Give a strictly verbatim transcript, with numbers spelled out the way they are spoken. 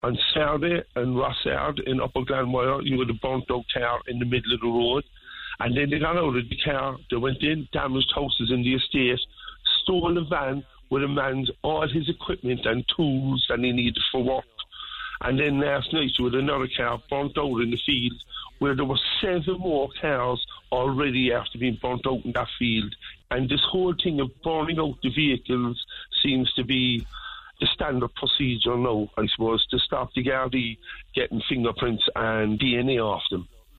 On Saturday and Rossard in Upper Glanmire, you had a burnt out car in the middle of the road. And then they got out of the car, they went in, damaged houses in the estate, stole a van with a man's all his equipment and tools that he needed for work. And then last night you had another car burnt out in the field where there were seven more cars already after being burnt out in that field. And this whole thing of burning out the vehicles seems to be the standard procedure now, I suppose, to stop the Gardaí getting fingerprints and D N A off them.